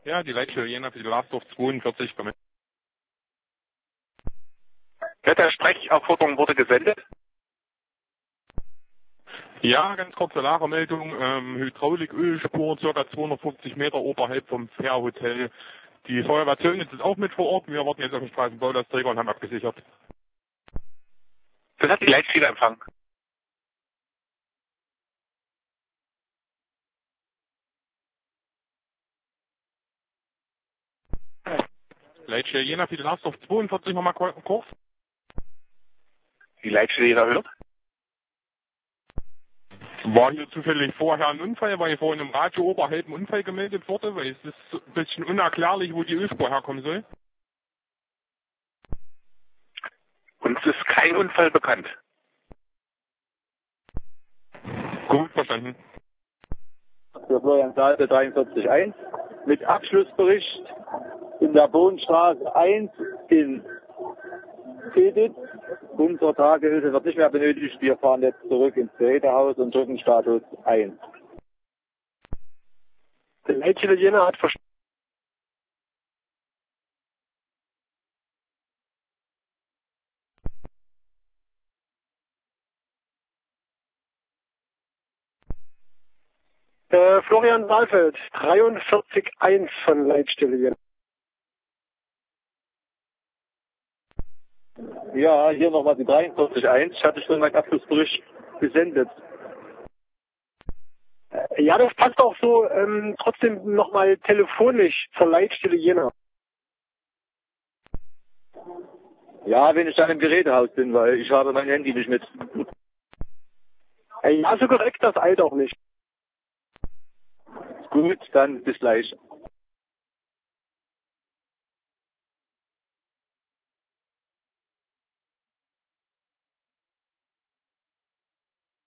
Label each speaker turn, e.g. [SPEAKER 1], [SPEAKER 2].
[SPEAKER 1] Ja, die Leitstelle Jena für die Lastdorf 42 kommen.
[SPEAKER 2] Wetter-Sprechaufforderung wurde gesendet.
[SPEAKER 1] Ja, ganz kurze Lagermeldung. Hydraulik-Ölspur, ca. 250 Meter oberhalb vom Fährhotel. Die Feuerwehr Zöllnitz ist auch mit vor Ort. Wir warten jetzt auf den Straßenbaulasträger und haben abgesichert.
[SPEAKER 2] Das hat die Leitstelle empfangen.
[SPEAKER 1] Leitstelle Jena für die Lastdorf 42 nochmal kurz.
[SPEAKER 2] Die Leitstelle Jena hört.
[SPEAKER 1] War hier zufällig vorher ein Unfall, weil hier vorhin im Radio oberhalb ein Unfall gemeldet wurde, weil es ist ein bisschen unerklärlich, wo die Ölspur herkommen soll.
[SPEAKER 2] Uns ist kein Unfall bekannt.
[SPEAKER 1] Gut, verstanden.
[SPEAKER 3] Für Florian Salpe 43.1 mit Abschlussbericht in der Bohnenstraße 1 in Edith. Unsere Tagehilfe wird nicht mehr benötigt. Wir fahren jetzt zurück ins Gerätehaus und drücken Status 1.
[SPEAKER 4] Die Leitstelle Jena hat verstanden. Florian Saalfeld, 43.1 von Leitstelle Jena.
[SPEAKER 3] Ja, hier nochmal die 43.1. Ich hatte schon meinen Abschlussbericht gesendet.
[SPEAKER 4] Ja, das passt auch so. Trotzdem nochmal telefonisch zur Leitstelle Jena.
[SPEAKER 3] Ja, wenn ich dann im Gerätehaus bin, weil ich habe mein Handy nicht mit.
[SPEAKER 4] Ja, so korrekt das eilt auch nicht.
[SPEAKER 3] Gut, dann bis gleich.